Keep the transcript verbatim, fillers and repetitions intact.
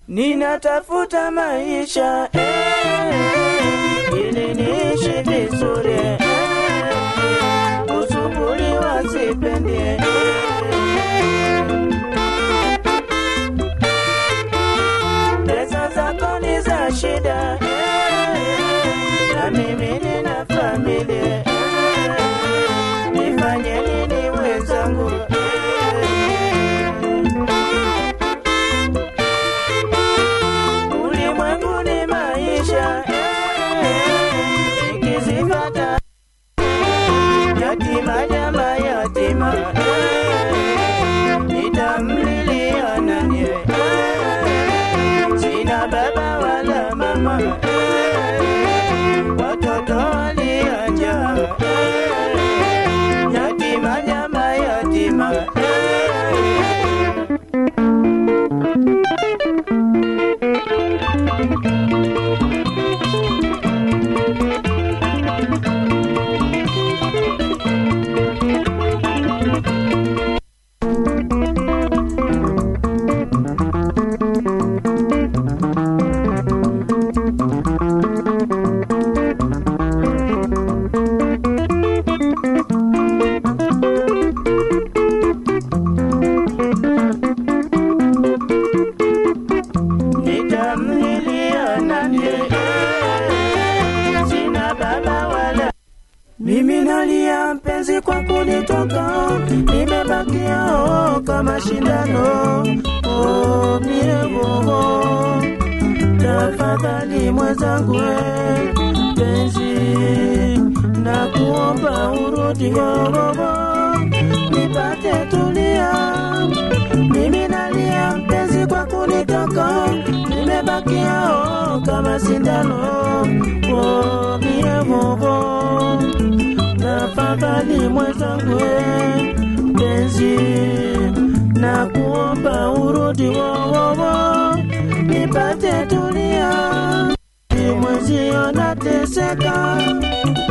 Ninatafuta maisha eh, ili niishi vizuri eh, kusumbuliwa sipendi eh. Pesa zako ni za shida eh, na mimi nina familia eh, nifanye nini wenzangu eh. Ulimwengu ni maisha eh, nikizipata yatima nyama yatima eh, nitamlilia nani eh, sina baba wala mama eh, watoto waliacha eh, yatima nyama yatima eh. Mimi nalia mpenzi kwa kunitoka, nimebakia oh, kama shindano oh, mievo tafadhali mwenzangu eh, mpenzi na kuomba urudi oh, nipate tulia. Mimi nalia mpenzi kwa kunitoka, nimebakia oh, kama shindano oh, mievo tafadhali mwenzangu mpenzi na kuomba urudi wowowo nipate tulia, mwenzio nateseka.